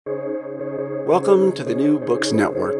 Welcome to the New Books Network.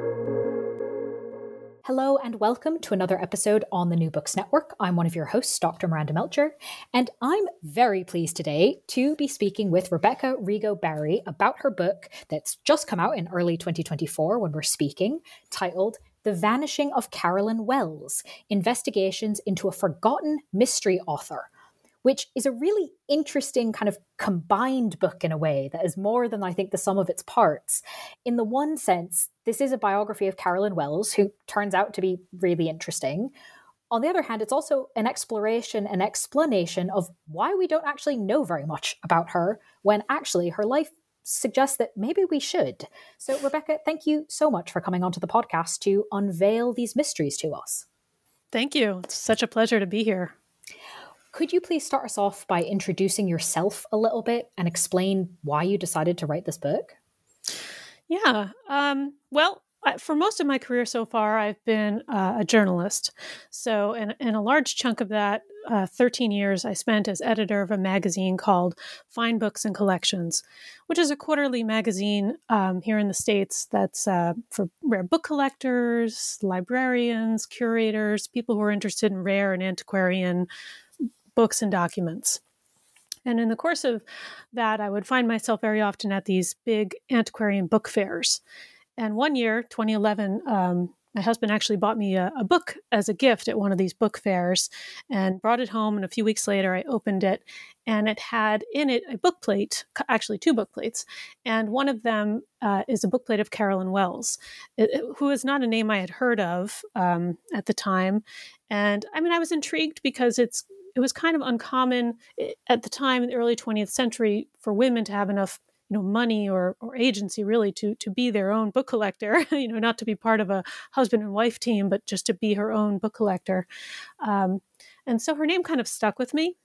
Hello and welcome to another episode on the New Books Network. I'm one of your hosts, Dr. Miranda Melcher, and I'm very pleased today to be speaking with Rebecca Rigo Barry about her book that's just come out in early 2024 when we're speaking, titled The Vanishing of Carolyn Wells, Investigations into a Forgotten Mystery Author, which is a really interesting kind of combined book in a way that is more than I think the sum of its parts. In the one sense, this is a biography of Carolyn Wells, who turns out to be really interesting. On the other hand, it's also an exploration and explanation of why we don't actually know very much about her, when actually her life suggests that maybe we should. So, Rebecca, thank you so much for coming onto the podcast to unveil these mysteries to us. Thank you. It's such a pleasure to be here. Could you please start us off by introducing yourself a little bit and explain why you decided to write this book? Yeah. For most of my career so far, I've been a journalist. So, in a large chunk of that, 13 years, I spent as editor of a magazine called Fine Books and Collections, which is a quarterly magazine here in the States that's for rare book collectors, librarians, curators, people who are interested in rare and antiquarian books and documents. And in the course of that, I would find myself very often at these big antiquarian book fairs. And one year, 2011, my husband actually bought me a book as a gift at one of these book fairs and brought it home. And a few weeks later, I opened it and it had in it a book plate, actually two book plates. And one of them is a book plate of Carolyn Wells, who is not a name I had heard of at the time. And I mean, I was intrigued because it was kind of uncommon at the time in the early 20th century for women to have enough money or agency really to be their own book collector, not to be part of a husband and wife team, but just to be her own book collector. And so her name kind of stuck with me.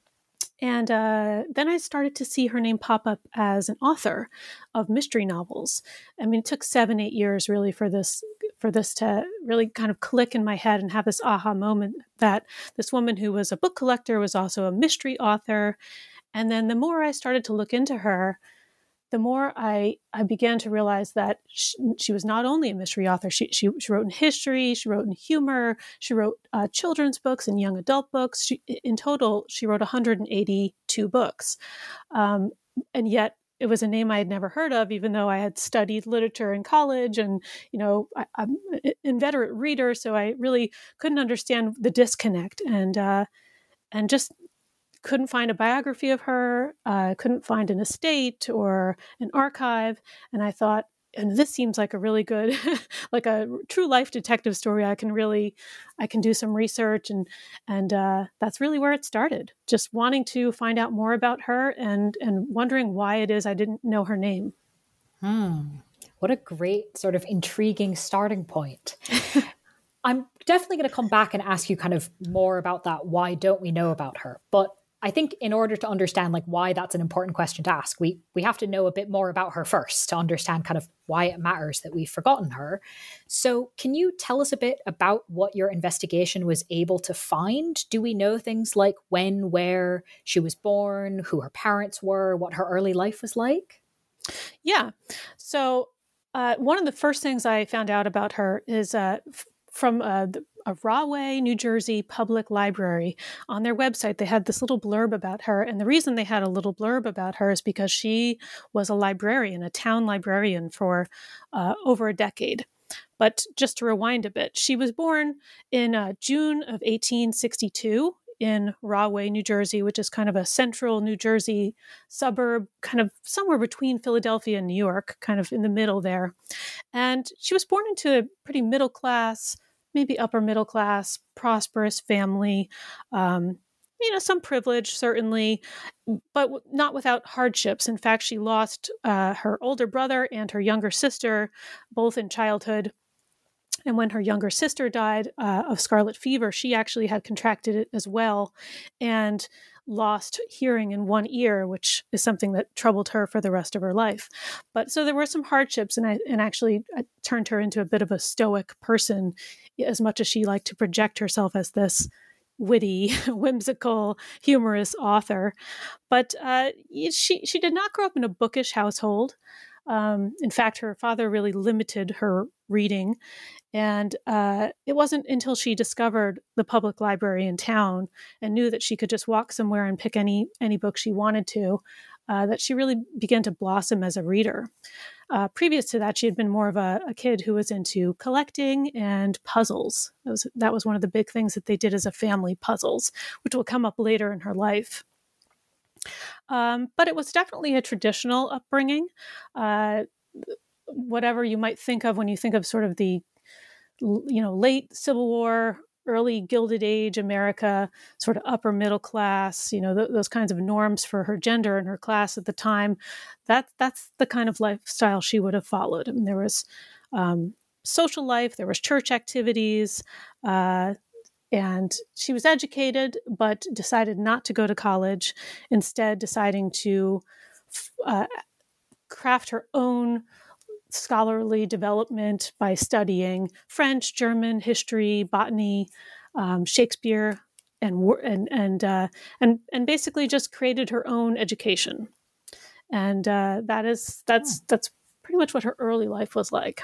And then I started to see her name pop up as an author of mystery novels. I mean, it took 7-8 years really for this to really kind of click in my head and have this aha moment that this woman who was a book collector was also a mystery author. And then the more I started to look into her, the more I began to realize that she was not only a mystery author, she wrote in history, she wrote in humor, she wrote children's books and young adult books. In total, she wrote 182 books. And yet it was a name I had never heard of, even though I had studied literature in college and, I'm an inveterate reader. So I really couldn't understand the disconnect and just couldn't find a biography of her, couldn't find an estate or an archive. And I thought, and this seems like a really good, like a true life detective story. I can do some research and that's really where it started. Just wanting to find out more about her and wondering why it is I didn't know her name. What a great sort of intriguing starting point. I'm definitely going to come back and ask you kind of more about that. Why don't we know about her? But I think in order to understand like why that's an important question to ask, we have to know a bit more about her first to understand kind of why it matters that we've forgotten her. So can you tell us a bit about what your investigation was able to find? Do we know things like when, where she was born, who her parents were, what her early life was like? Yeah. So one of the first things I found out about her is from a Rahway, New Jersey public library. On their website, they had this little blurb about her. And the reason they had a little blurb about her is because she was a librarian, a town librarian for over a decade. But just to rewind a bit, she was born in June of 1862 in Rahway, New Jersey, which is kind of a central New Jersey suburb, kind of somewhere between Philadelphia and New York, kind of in the middle there. And she was born into a pretty middle class, maybe upper middle class, prosperous family, some privilege, certainly, but not without hardships. In fact, she lost her older brother and her younger sister, both in childhood. And when her younger sister died of scarlet fever, she actually had contracted it as well and lost hearing in one ear, which is something that troubled her for the rest of her life. But so there were some hardships, and I turned her into a bit of a stoic person, as much as she liked to project herself as this witty, whimsical, humorous author. But she did not grow up in a bookish household. In fact, her father really limited her reading. And it wasn't until she discovered the public library in town and knew that she could just walk somewhere and pick any book she wanted to, that she really began to blossom as a reader. Previous to that, she had been more of a kid who was into collecting and puzzles. That was one of the big things that they did as a family, puzzles, which will come up later in her life. But it was definitely a traditional upbringing. Whatever you might think of when you think of sort of the late Civil War, early Gilded Age America, sort of upper middle class, those kinds of norms for her gender and her class at the time. That's the kind of lifestyle she would have followed. I mean, there was social life, there was church activities, and she was educated, but decided not to go to college, instead deciding to craft her own scholarly development by studying French, German, history, botany, Shakespeare, and basically just created her own education. And that's pretty much what her early life was like.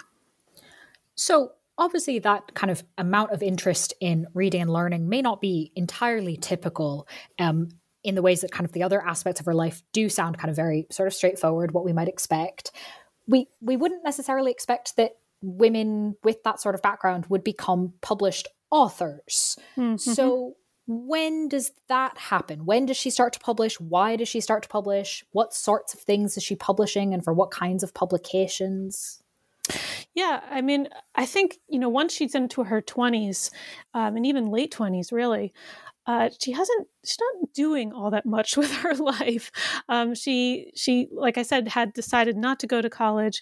So obviously that kind of amount of interest in reading and learning may not be entirely typical in the ways that kind of the other aspects of her life do sound kind of very sort of straightforward, what we might expect. We wouldn't necessarily expect that women with that sort of background would become published authors. Mm-hmm. So when does that happen? When does she start to publish? Why does she start to publish? What sorts of things is she publishing, and for what kinds of publications? Yeah, I mean, I think, once she's into her 20s, and even late 20s, really, she's not doing all that much with her life. She, like I said, had decided not to go to college.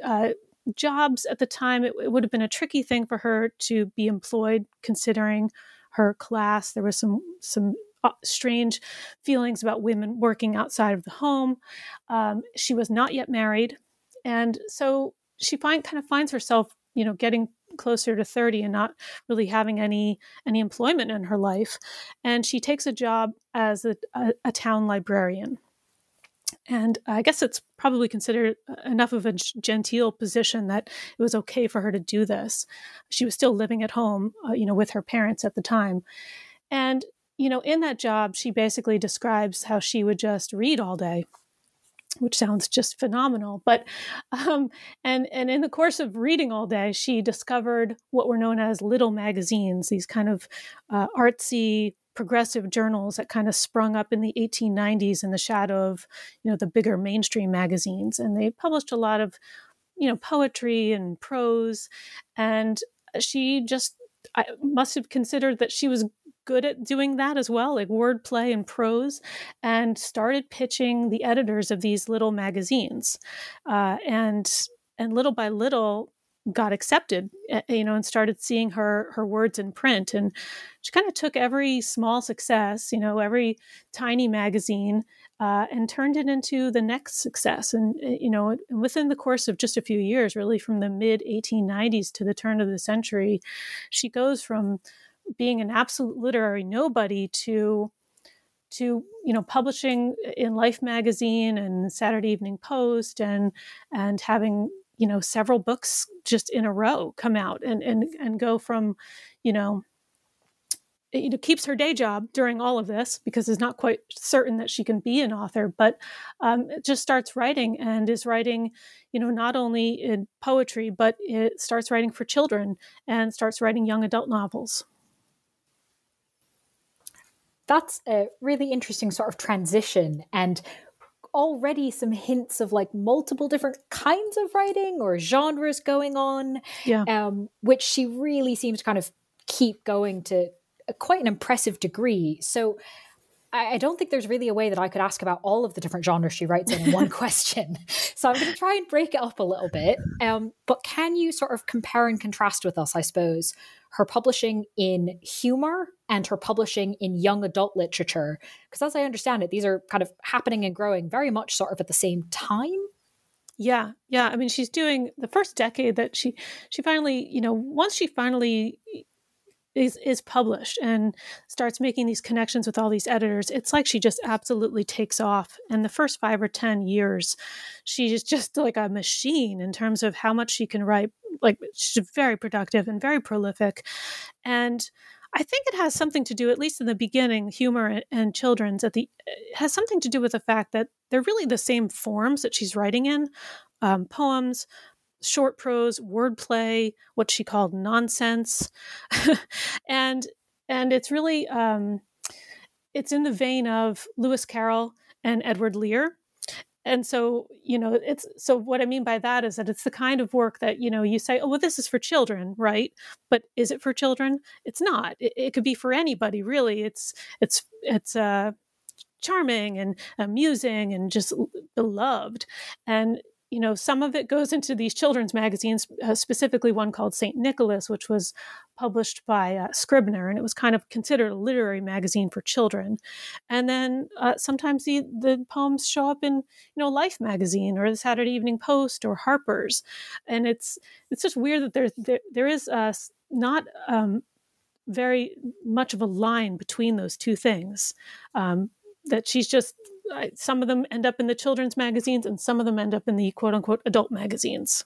Jobs at the time, it would have been a tricky thing for her to be employed, considering her class. There was some strange feelings about women working outside of the home. She was not yet married. And so she kind of finds herself, getting closer to 30 and not really having any employment in her life. And she takes a job as a town librarian. And I guess it's probably considered enough of a genteel position that it was okay for her to do this. She was still living at home, with her parents at the time. And, in that job, she basically describes how she would just read all day, which sounds just phenomenal. But, and in the course of reading all day, she discovered what were known as little magazines, these kind of artsy, progressive journals that kind of sprung up in the 1890s in the shadow of, the bigger mainstream magazines. And they published a lot of, poetry and prose. And she I must have considered that she was good at doing that as well, like wordplay and prose, and started pitching the editors of these little magazines. And little by little got accepted, and started seeing her words in print. And she kind of took every small success, every tiny magazine, and turned it into the next success. And, within the course of just a few years, really from the mid 1890s to the turn of the century, she goes from being an absolute literary nobody to publishing in Life magazine and Saturday Evening Post, and having several books just in a row come out, and go from keeps her day job during all of this, because it's not quite certain that she can be an author, but just starts writing, and is writing not only in poetry, but it starts writing for children and starts writing young adult novels. That's a really interesting sort of transition, and already some hints of like multiple different kinds of writing or genres going on, which she really seems to kind of keep going to quite an impressive degree. So I don't think there's really a way that I could ask about all of the different genres she writes in one question. So I'm going to try and break it up a little bit. But can you sort of compare and contrast with us, I suppose, her publishing in humor and her publishing in young adult literature? Because as I understand it, these are kind of happening and growing very much sort of at the same time. Yeah. I mean, she's doing the first decade that she finally, once she finally is published and starts making these connections with all these editors, it's like she just absolutely takes off. And the first 5 or 10 years, she's just like a machine in terms of how much she can write. Like, she's very productive and very prolific. And I think it has something to do, at least in the beginning, humor and children's, it has something to do with the fact that they're really the same forms that she's writing in, poems, short prose, wordplay, what she called nonsense. and it's really, it's in the vein of Lewis Carroll and Edward Lear. And so, so what I mean by that is that it's the kind of work that, you say, oh, well, this is for children, right? But is it for children? It's not. It could be for anybody, really. It's charming and amusing and just beloved. And some of it goes into these children's magazines, specifically one called St. Nicholas, which was published by Scribner, and it was kind of considered a literary magazine for children. And then sometimes the poems show up in, Life magazine or the Saturday Evening Post or Harper's, and it's just weird that there is not very much of a line between those two things. That she's just, some of them end up in the children's magazines and some of them end up in the quote unquote adult magazines.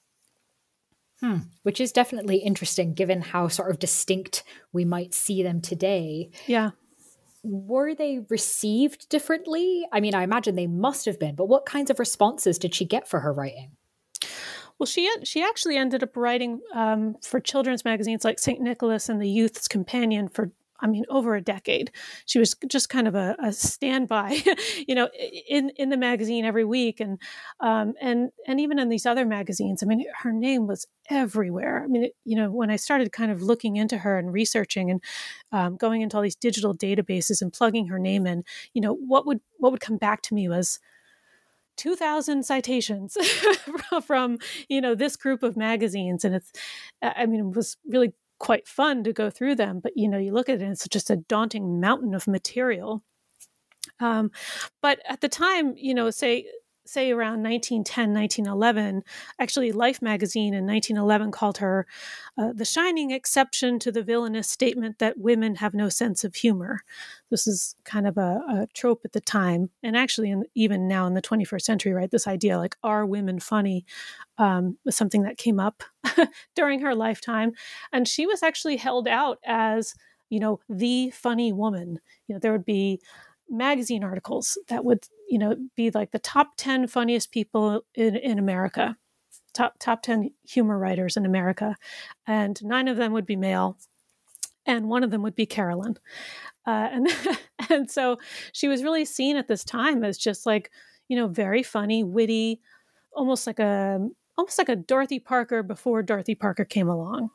Which is definitely interesting given how sort of distinct we might see them today. Yeah. Were they received differently? I mean, I imagine they must have been, but what kinds of responses did she get for her writing? Well, she actually ended up writing for children's magazines like St. Nicholas and the Youth's Companion for, over a decade. She was just kind of a standby, in the magazine every week. And even in these other magazines, her name was everywhere. When I started kind of looking into her and researching and going into all these digital databases and plugging her name in, what would come back to me was 2,000 citations from, this group of magazines. And it was really quite fun to go through them, but you look at it and it's just a daunting mountain of material. But at the time, say around 1910, 1911, actually Life magazine in 1911 called her the shining exception to the villainous statement that women have no sense of humor. This is kind of a trope at the time. And actually, even now in the 21st century, right, this idea like, are women funny, was something that came up during her lifetime. And she was actually held out as, the funny woman. There would be magazine articles that would, be like the top 10 funniest people in America, top 10 humor writers in America. And 9 of them would be male. And one of them would be Carolyn. And so she was really seen at this time as just like, very funny, witty, almost like a Dorothy Parker before Dorothy Parker came along.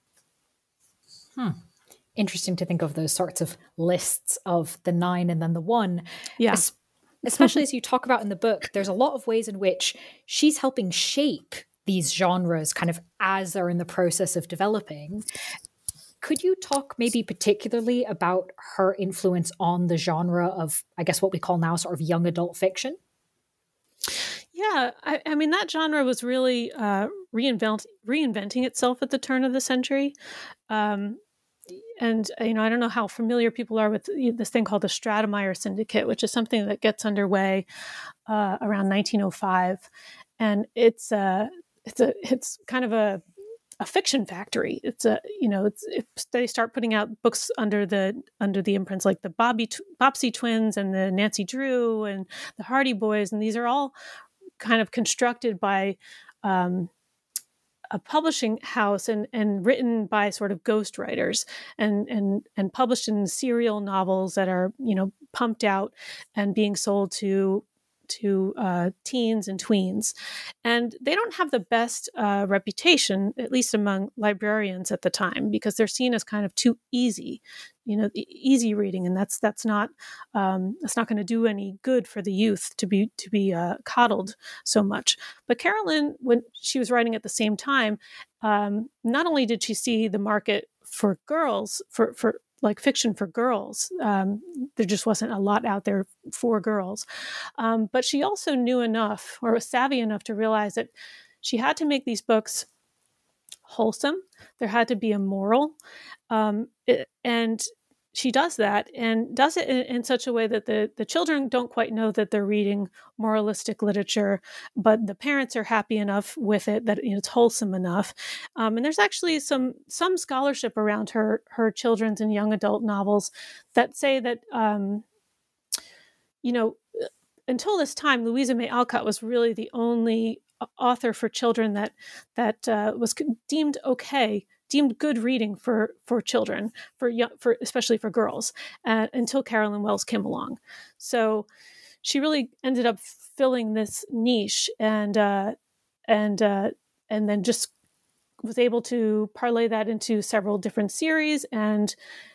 Interesting to think of those sorts of lists of the 9 and then the 1. Yeah. Especially as you talk about in the book, there's a lot of ways in which she's helping shape these genres kind of as they're in the process of developing. Could you talk maybe particularly about her influence on the genre of, I guess, what we call now sort of young adult fiction? Yeah, that genre was really reinventing itself at the turn of the century. And, I don't know how familiar people are with this thing called the Stratemeyer Syndicate, which is something that gets underway around 1905. And it's kind of a fiction factory. They start putting out books under the imprints like the Bobbsey twins and the Nancy Drew and the Hardy Boys. And these are all kind of constructed by a publishing house and written by sort of ghostwriters and published in serial novels that are, pumped out and being sold to teens and tweens. And they don't have the best reputation, at least among librarians at the time, because they're seen as kind of too easy, easy reading. And that's not going to do any good for the youth to be coddled so much. But Carolyn, when she was writing at the same time, not only did she see the market for girls, for like fiction for girls, there just wasn't a lot out there for girls. But she also knew enough or was savvy enough to realize that she had to make these books wholesome. There had to be a moral. And she does that, and does it in such a way that the children don't quite know that they're reading moralistic literature, but the parents are happy enough with it that it's wholesome enough. And there's actually some scholarship around her children's and young adult novels that say that, until this time, Louisa May Alcott was really the only author for children that was deemed good reading for children, for especially for girls, until Carolyn Wells came along. So she really ended up filling this niche, and then just was able to parlay that into several different series, and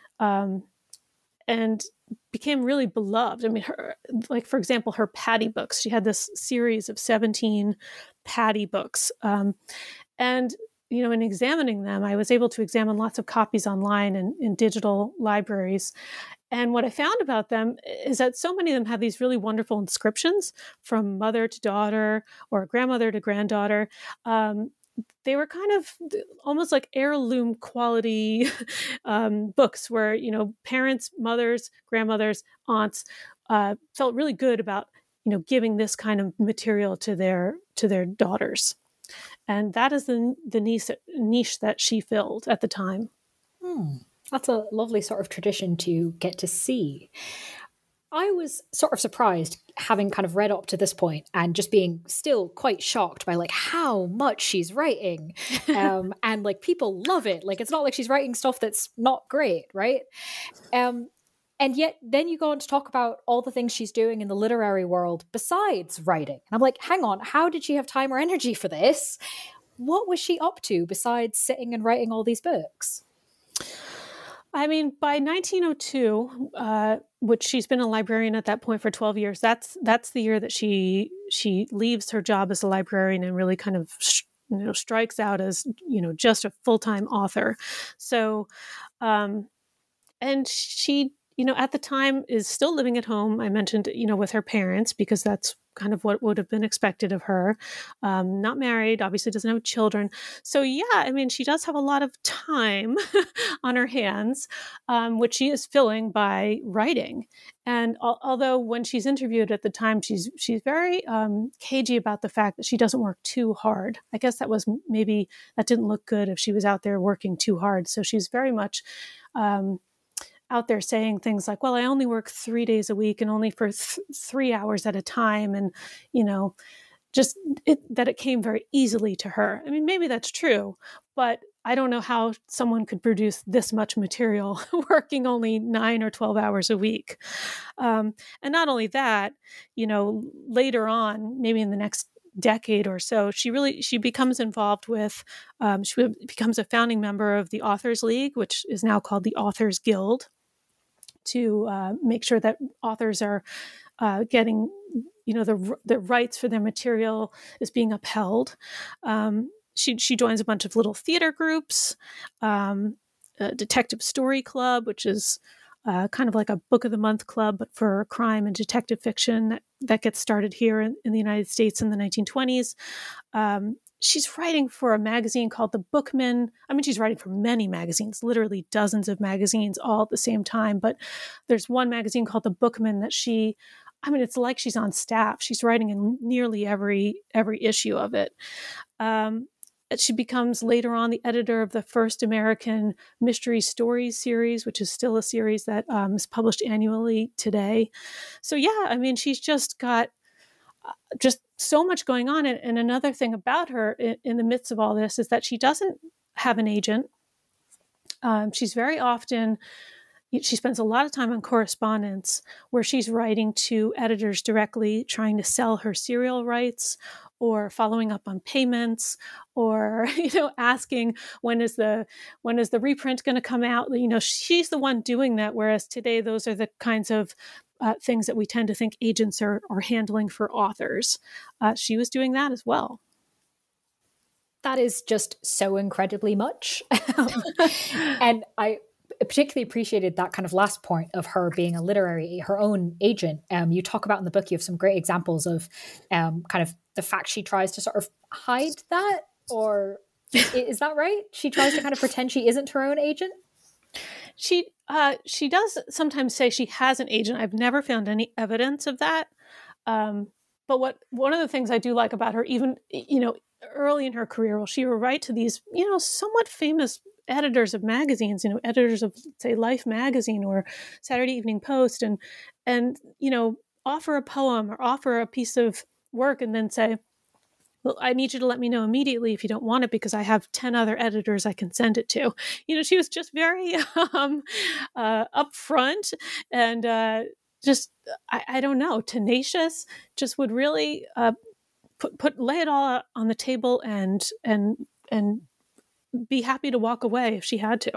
became really beloved. I mean, for example, her Patty books. She had this series of 17 Patty books, and in examining them, I was able to examine lots of copies online and in digital libraries. And what I found about them is that so many of them have these really wonderful inscriptions from mother to daughter or grandmother to granddaughter. They were kind of almost like heirloom quality books where, parents, mothers, grandmothers, aunts felt really good about, giving this kind of material to their daughters. And that is the niche that she filled at the time. That's a lovely sort of tradition to get to see. I was sort of surprised, having kind of read up to this point and just being still quite shocked by how much she's writing. And people love it. It's not like she's writing stuff that's not great, right? And yet then you go on to talk about all the things she's doing in the literary world besides writing. And I'm like, hang on, how did she have time or energy for this? What was she up to besides sitting and writing all these books? I mean, by 1902, which she's been a librarian at that point for 12 years, that's the year that she leaves her job as a librarian and really kind of strikes out as just a full-time author. So, and she at the time is still living at home. I mentioned with her parents, because that's kind of what would have been expected of her. Not married, obviously doesn't have children. So yeah, I mean, she does have a lot of time on her hands, which she is filling by writing. And although when she's interviewed at the time, she's very cagey about the fact that she doesn't work too hard. I guess that didn't look good if she was out there working too hard. So she's very much out there saying things like, well, I only work 3 days a week and only for 3 hours at a time. And, that it came very easily to her. I mean, maybe that's true, but I don't know how someone could produce this much material working only 9 or 12 hours a week. And not only that, later on, maybe in the next decade or so, she becomes involved with, she becomes a founding member of the Authors League, which is now called the Authors Guild, to make sure that authors are getting, the rights for their material is being upheld. She joins a bunch of little theater groups, a Detective Story Club, which is kind of like a book of the month club, but for crime and detective fiction that gets started here in the United States in the 1920s. She's writing for a magazine called The Bookman. I mean, she's writing for many magazines, literally dozens of magazines all at the same time. But there's one magazine called The Bookman that it's like she's on staff. She's writing in nearly every issue of it. She becomes later on the editor of the first American Mystery Stories series, which is still a series that is published annually today. So yeah, I mean, she's just got just so much going on. And another thing about her in the midst of all this is that she doesn't have an agent. She's very often, she spends a lot of time on correspondence where she's writing to editors directly, trying to sell her serial rights or following up on payments, or, asking when is the reprint going to come out? She's the one doing that. Whereas today, those are the kinds of things that we tend to think agents are handling for authors. She was doing that as well. That is just so incredibly much. And I particularly appreciated that kind of last point of her being her own agent. You talk about in the book, you have some great examples of kind of the fact she tries to sort of hide that or Is that right? She tries to kind of pretend she isn't her own agent? She does sometimes say she has an agent. I've never found any evidence of that. But one of the things I do like about her, even, early in her career, well, she would write to these, somewhat famous editors of magazines, editors of, say, Life magazine or Saturday Evening Post, and offer a poem or offer a piece of work and then say, well, I need you to let me know immediately if you don't want it because I have 10 other editors I can send it to. She was just very upfront and just, I don't know, tenacious, just would really lay it all out on the table and be happy to walk away if she had to.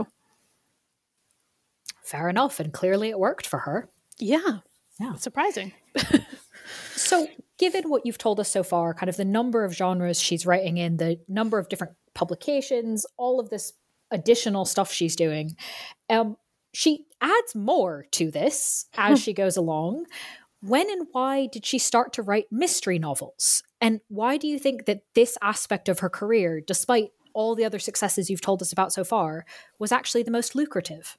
Fair enough. And clearly it worked for her. Yeah. Surprising. So given what you've told us so far, kind of the number of genres she's writing in, the number of different publications, all of this additional stuff she's doing, she adds more to this as she goes along. When and why did she start to write mystery novels? And why do you think that this aspect of her career, despite all the other successes you've told us about so far, was actually the most lucrative?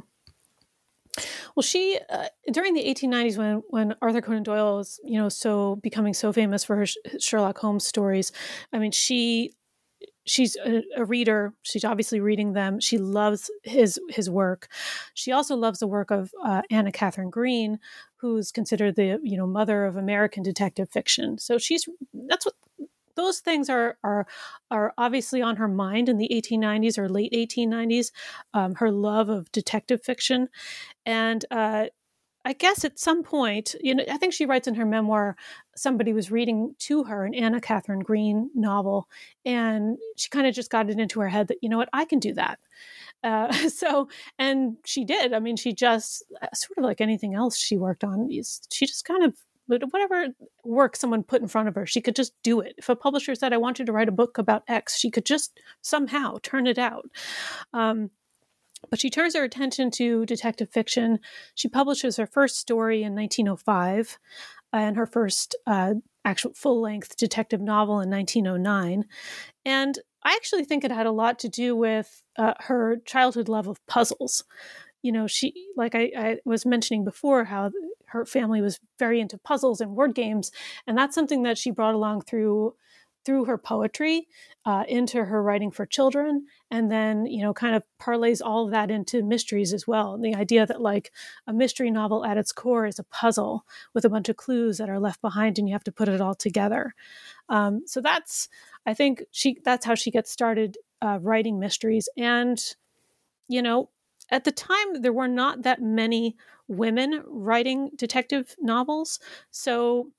Well, she during the 1890s, when Arthur Conan Doyle was, so becoming so famous for her Sherlock Holmes stories, I mean, she's a reader. She's obviously reading them. She loves his work. She also loves the work of Anna Katharine Green, who's considered the mother of American detective fiction. So those things are obviously on her mind in the 1890s or late 1890s. Her love of detective fiction, and I guess at some point, I think she writes in her memoir, somebody was reading to her an Anna Katharine Green novel, and she kind of just got it into her head that, I can do that. And she did. I mean, she just, sort of like anything else she worked on, she just kind of, whatever work someone put in front of her, she could just do it. If a publisher said, I want you to write a book about X, she could just somehow turn it out. But she turns her attention to detective fiction. She publishes her first story in 1905 and her first actual full-length detective novel in 1909. And I actually think it had a lot to do with her childhood love of puzzles. She, like I was mentioning before, how her family was very into puzzles and word games. And that's something that she brought along through her poetry into her writing for children, and then kind of parlays all of that into mysteries as well. And the idea that like a mystery novel at its core is a puzzle with a bunch of clues that are left behind and you have to put it all together. So I think that's how she gets started writing mysteries. And at the time there were not that many women writing detective novels, so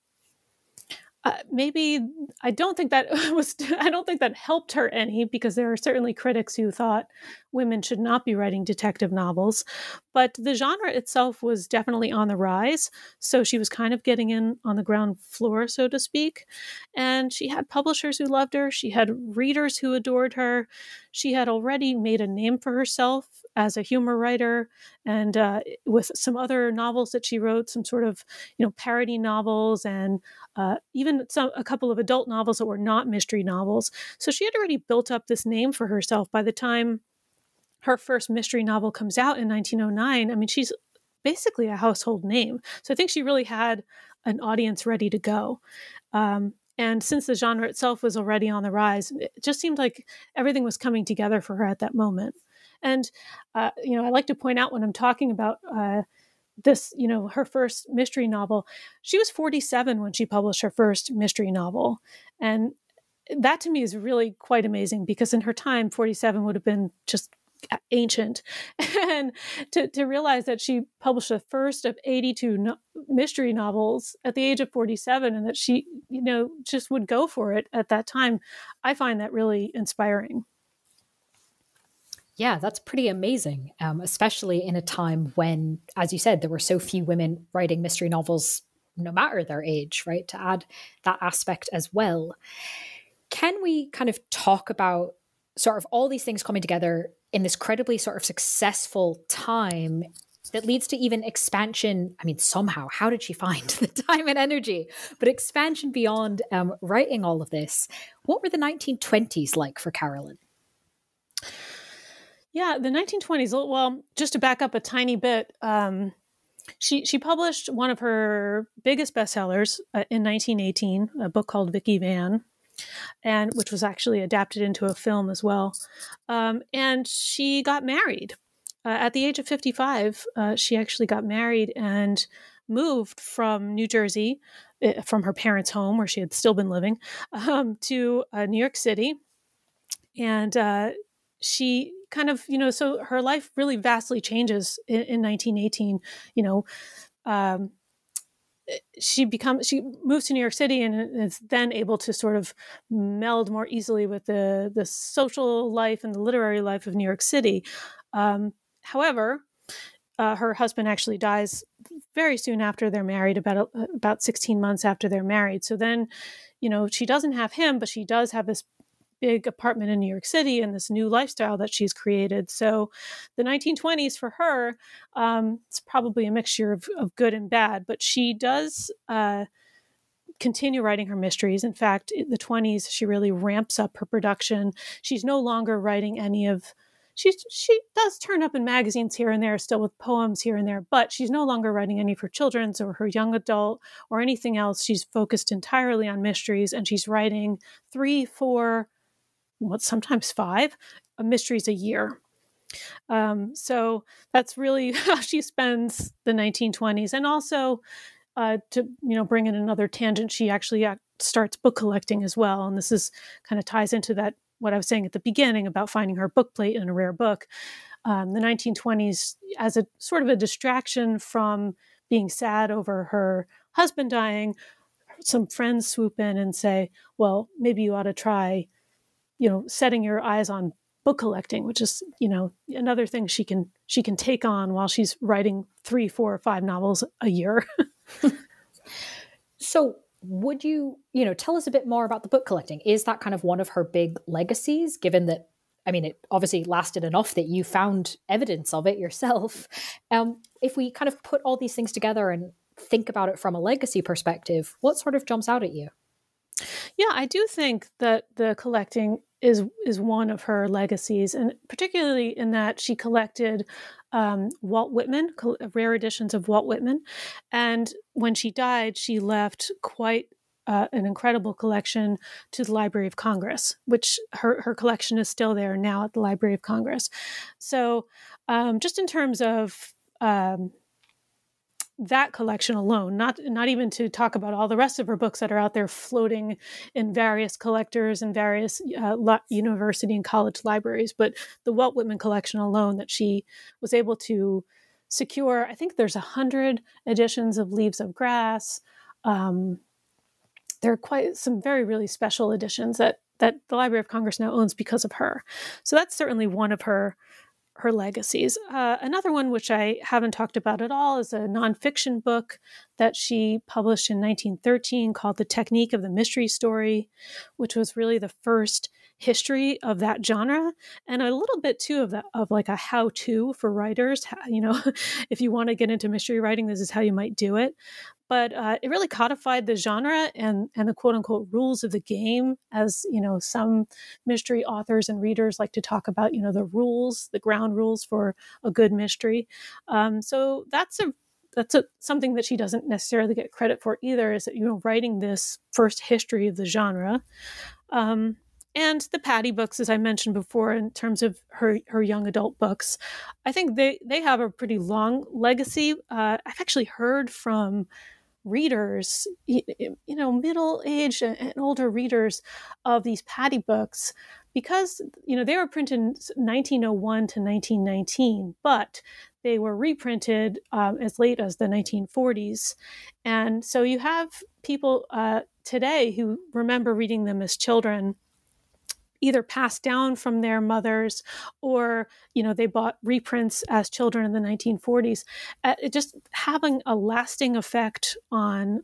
maybe I don't think that helped her any, because there are certainly critics who thought women should not be writing detective novels, but the genre itself was definitely on the rise. So she was kind of getting in on the ground floor, so to speak. And she had publishers who loved her. She had readers who adored her. She had already made a name for herself as a humor writer, and with some other novels that she wrote, some sort of parody novels, and even a couple of adult novels that were not mystery novels. So she had already built up this name for herself. By the time her first mystery novel comes out in 1909, I mean, she's basically a household name. So I think she really had an audience ready to go. And since the genre itself was already on the rise, it just seemed like everything was coming together for her at that moment. And, I like to point out when I'm talking about this, her first mystery novel, she was 47 when she published her first mystery novel. And that to me is really quite amazing, because in her time, 47 would have been just ancient. And to realize that she published the first of 82 mystery novels at the age of 47, and that she, just would go for it at that time, I find that really inspiring. Yeah, that's pretty amazing, especially in a time when, as you said, there were so few women writing mystery novels, no matter their age, right? To add that aspect as well. Can we kind of talk about sort of all these things coming together in this incredibly sort of successful time that leads to even expansion. I mean, somehow, how did she find the time and energy? But expansion beyond writing all of this. What were the 1920s like for Carolyn? Yeah, the 1920s. Well, just to back up a tiny bit, she published one of her biggest bestsellers in 1918, a book called Vicky Van, and which was actually adapted into a film as well. And she got married at the age of 55. She actually got married and moved from New Jersey, from her parents' home where she had still been living, to New York City. And she kind of, so her life really vastly changes in 1918. She moves to New York City and is then able to sort of meld more easily with the social life and the literary life of New York City. However, her husband actually dies very soon after they're married, about 16 months after they're married. So then, she doesn't have him, but she does have this big apartment in New York City and this new lifestyle that she's created. So the 1920s for her, it's probably a mixture of good and bad, but she does continue writing her mysteries. In fact, in the 20s, she really ramps up her production. She's no longer writing she does turn up in magazines here and there, still with poems here and there, but she's no longer writing any for children's or her young adult or anything else. She's focused entirely on mysteries, and she's writing 3, 4, sometimes 5 mysteries a year. So that's really how she spends the 1920s. And also, to bring in another tangent, she actually starts book collecting as well. And this is kind of ties into that what I was saying at the beginning about finding her book plate in a rare book. The 1920s, as a sort of a distraction from being sad over her husband dying, some friends swoop in and say, well, maybe you ought to try setting your eyes on book collecting, which is, another thing she can take on while she's writing 3, 4, or 5 novels a year. So would you, tell us a bit more about the book collecting? Is that kind of one of her big legacies, given that, it obviously lasted enough that you found evidence of it yourself? If we kind of put all these things together and think about it from a legacy perspective, what sort of jumps out at you? Yeah, I do think that the collecting is one of her legacies, and particularly in that she collected Walt Whitman, rare editions of Walt Whitman. And when she died, she left quite an incredible collection to the Library of Congress, which her collection is still there now at the Library of Congress. So just in terms of that collection alone, not even to talk about all the rest of her books that are out there floating in various collectors and various university and college libraries, but the Walt Whitman collection alone that she was able to secure. I think there's 100 editions of Leaves of Grass. There are quite some very, really special editions that the Library of Congress now owns because of her. So that's certainly one of her legacies. Another one, which I haven't talked about at all, is a nonfiction book that she published in 1913 called The Technique of the Mystery Story, which was really the first history of that genre, and a little bit too of like a how-to for writers. If you want to get into mystery writing, this is how you might do it. But it really codified the genre and the quote unquote rules of the game, as some mystery authors and readers like to talk about, the ground rules for a good mystery. So that's something that she doesn't necessarily get credit for either, is that, writing this first history of the genre. And the Patty books, as I mentioned before, in terms of her young adult books, I think they have a pretty long legacy. I've actually heard from readers, middle-aged and older readers of these Patty books, because, they were printed in 1901 to 1919, but they were reprinted as late as the 1940s. And so you have people today who remember reading them as children, either passed down from their mothers or, they bought reprints as children in the 1940s. It just having a lasting effect on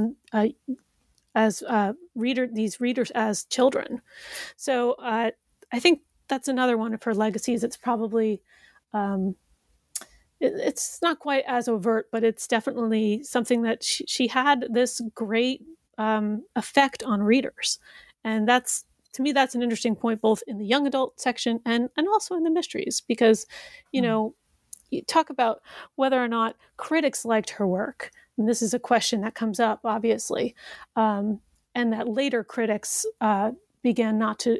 these readers as children. So I think that's another one of her legacies. It's probably it's not quite as overt, but it's definitely something that she had this great effect on readers. And that's, to me, that's an interesting point, both in the young adult section and also in the mysteries, because, you know, you talk about whether or not critics liked her work. And this is a question that comes up, obviously. And that later critics began not to,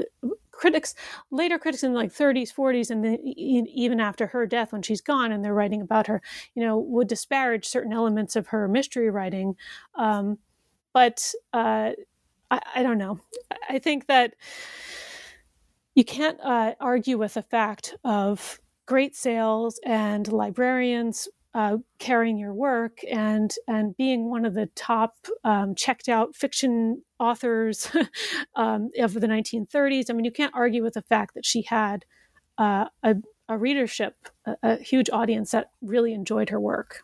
later critics in like 30s, 40s, and then even after her death, when she's gone and they're writing about her, you know, would disparage certain elements of her mystery writing. But I don't know. I think that you can't argue with the fact of great sales and librarians carrying your work and being one of the top checked out fiction authors of the 1930s. I mean, you can't argue with the fact that she had a readership, a huge audience that really enjoyed her work.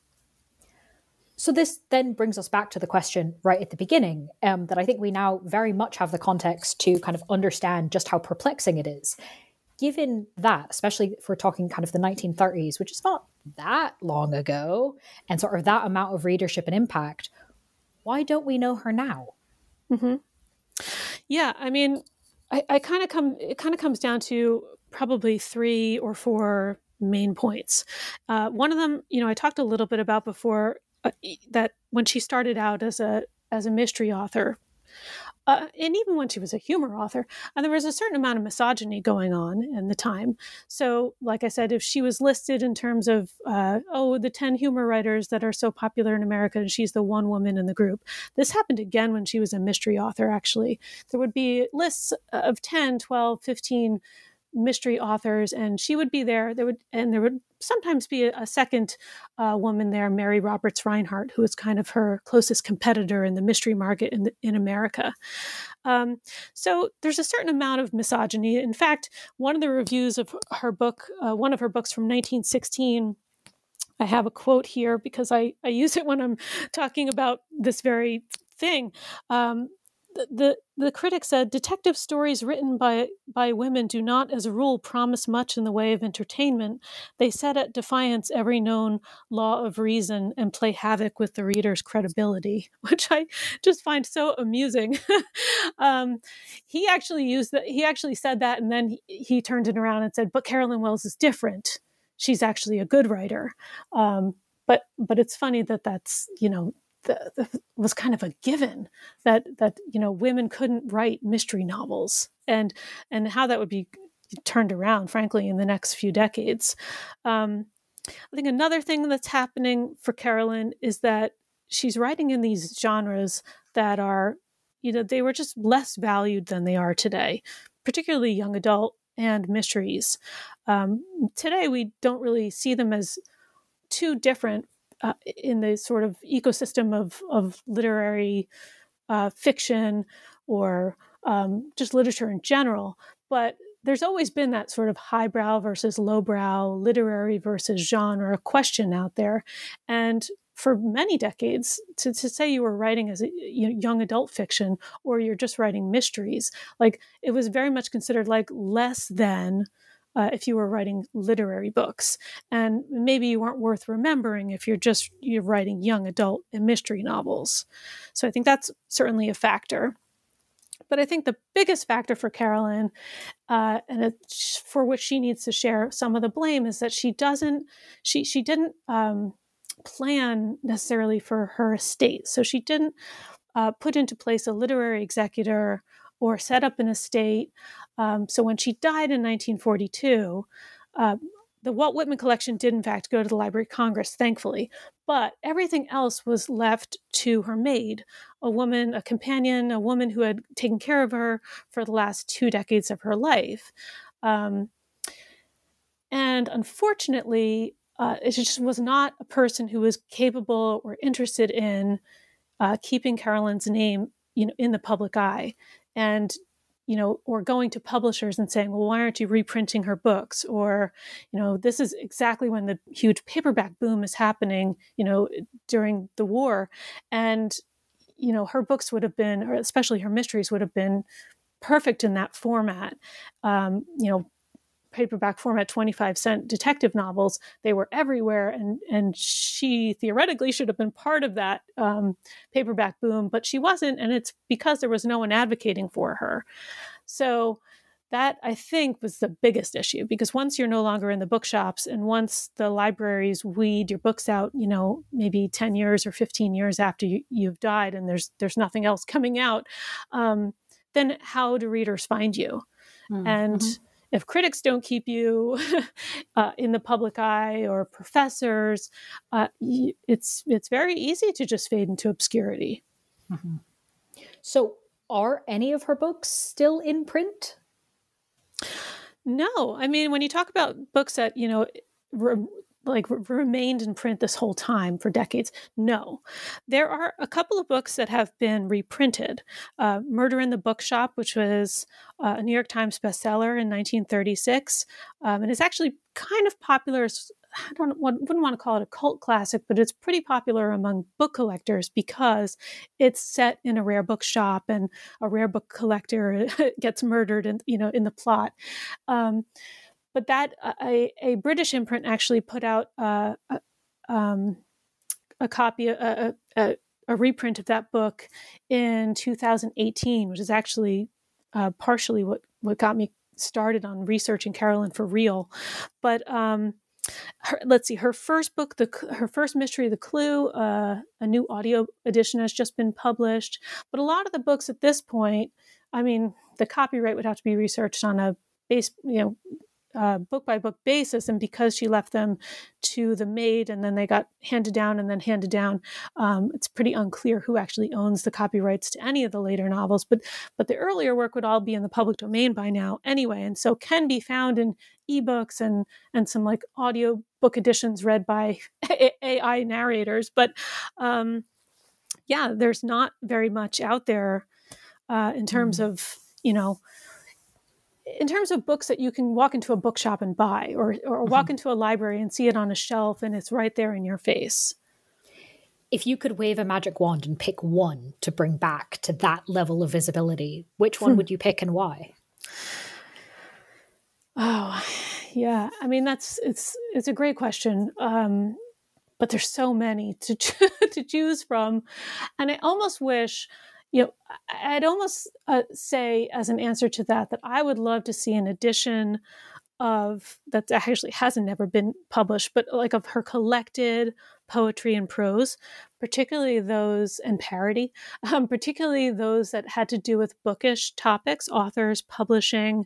So this then brings us back to the question right at the beginning, that I think we now very much have the context to kind of understand just how perplexing it is. Given that, especially if we're talking kind of the 1930s, which is not that long ago, and sort of that amount of readership and impact, why don't we know her now? Mm-hmm. Yeah, I mean, it kind of comes down to probably 3 or 4 main points. One of them, you know, I talked a little bit about before, that when she started out as a mystery author, and even when she was a humor author, and there was a certain amount of misogyny going on in the time. So, like I said, if she was listed in terms of, the 10 humor writers that are so popular in America, and she's the one woman in the group. This happened again when she was a mystery author, actually. There would be lists of 10, 12, 15 mystery authors, and she would be there. There would sometimes be a second woman there, Mary Roberts Rinehart, who was kind of her closest competitor in the mystery market in America. So there's a certain amount of misogyny. In fact, one of the reviews of her book, one of her books from 1916, I have a quote here because I use it when I'm talking about this very thing. The critic said, detective stories written by women do not, as a rule, promise much in the way of entertainment. They set at defiance every known law of reason and play havoc with the reader's credibility, which I just find so amusing. He actually said that, and then he turned it around and said, but Carolyn Wells is different. She's actually a good writer. But it's funny that's, you know, was kind of a given that you know, women couldn't write mystery novels, and how that would be turned around, frankly, in the next few decades. I think another thing that's happening for Carolyn is that she's writing in these genres that are, you know, they were just less valued than they are today, particularly young adult and mysteries. Today, we don't really see them as too different in the sort of ecosystem of literary fiction or just literature in general. But there's always been that sort of highbrow versus lowbrow, literary versus genre question out there. And for many decades, to say you were writing as a young adult fiction or you're just writing mysteries, like it was very much considered like less than if you were writing literary books. And maybe you weren't worth remembering if you're writing young adult and mystery novels. So I think that's certainly a factor. But I think the biggest factor for Carolyn, for which she needs to share some of the blame, is that she didn't plan necessarily for her estate. So she didn't put into place a literary executor or set up an estate. So when she died in 1942, the Walt Whitman collection did, in fact, go to the Library of Congress, thankfully. But everything else was left to her maid, a companion, a woman who had taken care of her for the last 2 decades of her life. And unfortunately, it just was not a person who was capable or interested in keeping Carolyn's name, in the public eye. And or going to publishers and saying, well, why aren't you reprinting her books? Or, this is exactly when the huge paperback boom is happening, during the war. And, her books would have been, or especially her mysteries would have been perfect in that format. paperback format 25-cent detective novels. They were everywhere, and she theoretically should have been part of that paperback boom, but she wasn't, and it's because there was no one advocating for her. So that, I think, was the biggest issue, because once you're no longer in the bookshops and once the libraries weed your books out, maybe 10 years or 15 years after you've died and there's nothing else coming out, then how do readers find you? Mm-hmm. And if critics don't keep you in the public eye, or professors, it's very easy to just fade into obscurity. Mm-hmm. So are any of her books still in print? No. I mean, when you talk about books that, remained in print this whole time for decades, no. There are a couple of books that have been reprinted. Murder in the Bookshop, which was a New York Times bestseller in 1936, and it's actually kind of popular. Wouldn't want to call it a cult classic, but it's pretty popular among book collectors because it's set in a rare bookshop and a rare book collector gets murdered in the plot. But that a British imprint actually put out a copy, a reprint of that book in 2018, which is actually partially what got me started on researching Carolyn for real. But let's see, her first book, her first mystery, The Clue, a new audio edition has just been published. But a lot of the books at this point, I mean, the copyright would have to be researched on a book by book basis, and because she left them to the maid and then they got handed down, it's pretty unclear who actually owns the copyrights to any of the later novels. But the earlier work would all be in the public domain by now anyway, and so can be found in ebooks and some like audio book editions read by AI narrators. But there's not very much out there in terms of in terms of books that you can walk into a bookshop and buy, or walk into a library and see it on a shelf and it's right there in your face. If you could wave a magic wand and pick one to bring back to that level of visibility, which one would you pick and why? Oh, yeah. I mean, it's a great question. But there's so many to choose from. And I almost wish, I'd almost say as an answer to that I would love to see an edition of that actually hasn't never been published, but like of her collected poetry and prose, particularly those, and parody, particularly those that had to do with bookish topics, authors, publishing.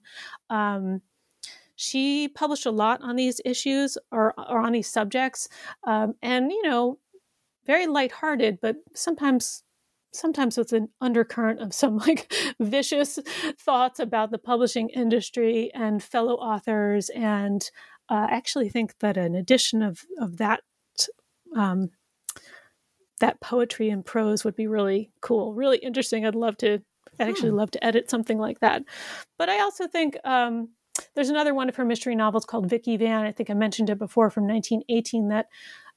She published a lot on these issues or on these subjects, and very lighthearted, but sometimes with an undercurrent of some like vicious thoughts about the publishing industry and fellow authors. And I actually think that an edition of that that poetry and prose would be really cool, really interesting. I'd actually love to edit something like that. But I also think there's another one of her mystery novels called Vicky Van. I think I mentioned it before, from 1918, that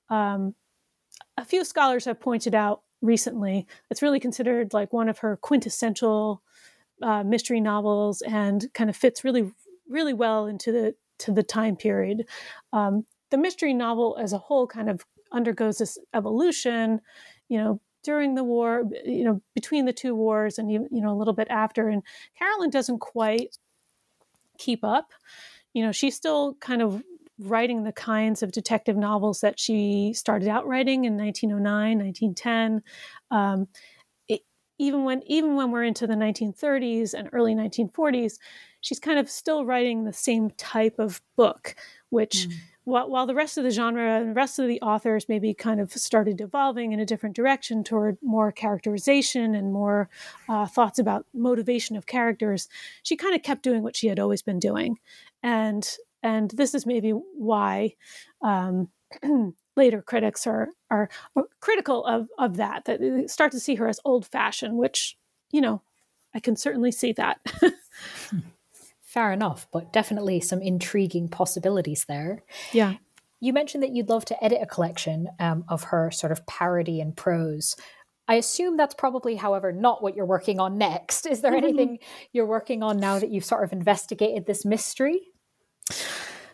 a few scholars have pointed out recently. It's really considered like one of her quintessential mystery novels, and kind of fits really, really well into the time period. The mystery novel as a whole kind of undergoes this evolution, during the war, between the two wars, and a little bit after. And Carolyn doesn't quite keep up. She's still kind of writing the kinds of detective novels that she started out writing in 1909, 1910. Even when we're into the 1930s and early 1940s, she's kind of still writing the same type of book, which while the rest of the genre and the rest of the authors maybe kind of started evolving in a different direction toward more characterization and more thoughts about motivation of characters, she kind of kept doing what she had always been doing. And this is maybe why later critics are critical of that they start to see her as old-fashioned, which, I can certainly see that. Fair enough, but definitely some intriguing possibilities there. Yeah. You mentioned that you'd love to edit a collection of her sort of parody and prose. I assume that's probably, however, not what you're working on next. Is there anything you're working on now that you've sort of investigated this mystery?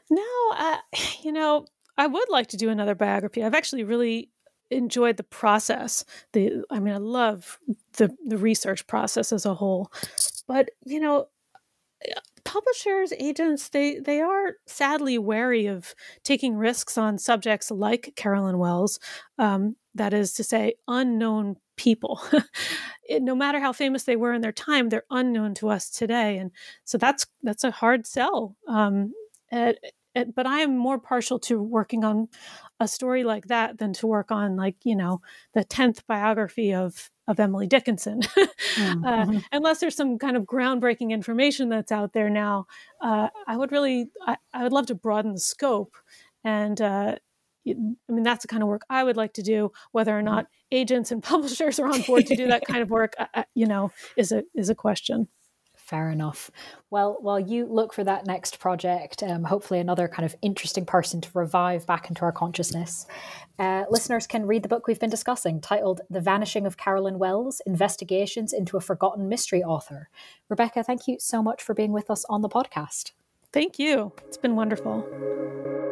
No, I would like to do another biography. I've actually really enjoyed the process. I love the research process as a whole. But, publishers, agents, they are sadly wary of taking risks on subjects like Carolyn Wells. That is to say, unknown people. No matter how famous they were in their time, they're unknown to us today, and so that's a hard sell. But I am more partial to working on a story like that than to work on, like, the 10th biography of Emily Dickinson. Mm-hmm. Unless there's some kind of groundbreaking information that's out there now, I would love to broaden the scope. And that's the kind of work I would like to do. Whether or not agents and publishers are on board to do that kind of work, is a question. Fair enough. Well, while you look for that next project, hopefully another kind of interesting person to revive back into our consciousness, listeners can read the book we've been discussing, titled The Vanishing of Carolyn Wells, Investigations into a Forgotten Mystery Author. Rebecca, thank you so much for being with us on the podcast. Thank you. It's been wonderful.